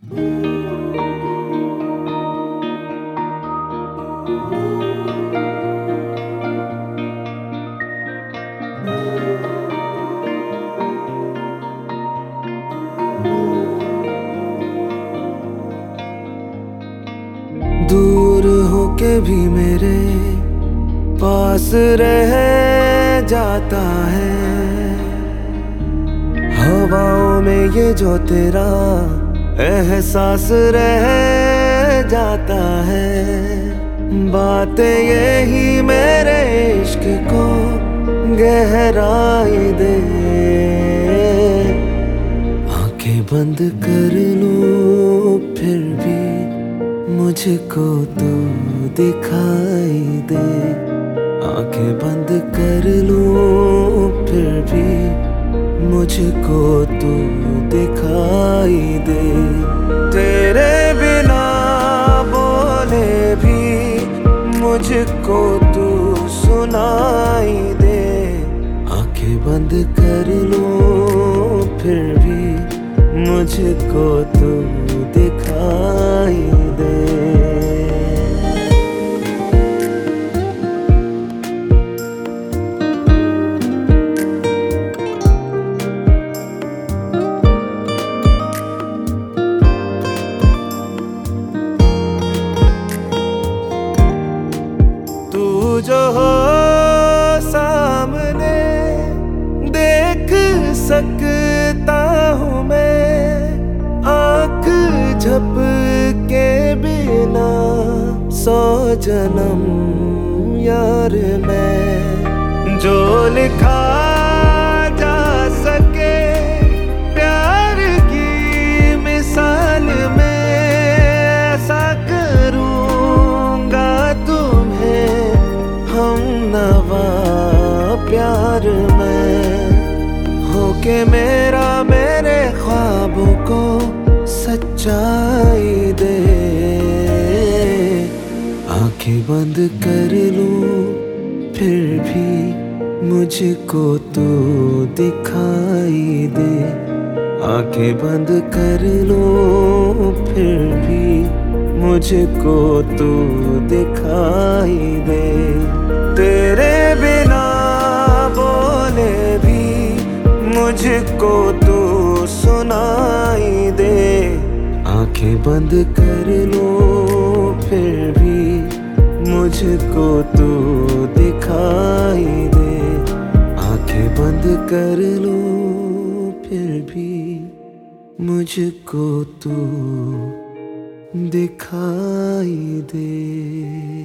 दूर होके भी मेरे पास रह जाता है। हवाओं में ये जो तेरा एहसास रह जाता है। बातें यही मेरे इश्क को गहराई दे। आंखें बंद कर लूं फिर भी मुझको तो दिखाई दे। आंखें बंद कर लूं फिर भी मुझको तो दिखाई दे। तेरे बिना बोले भी मुझको तू सुनाई दे। आंखें बंद कर लूं फिर भी मुझको तू दिखाई दे। तू जो हो सामने देख सकता हूँ मैं। आँख झपके बिना 100 जन्म यार मैं। जो लिखा जा सके प्यार की मिसाल में, ऐसा करूँगा तुम्हें हमनवा प्यार में। होके मेरा मेरे ख्वाबों को सच्चाई दे। आंखें बंद कर लूं फिर भी मुझको तो दिखाई दे। आंखें बंद कर लूं फिर भी मुझको तो दिखाई दे। तेरे बिना बोले भी मुझको तो सुनाई दे। आंखें बंद कर लो फिर भी मुझको तो दिखाई दे। आंखें बंद कर लो फिर भी मुझको तो दिखाई दे।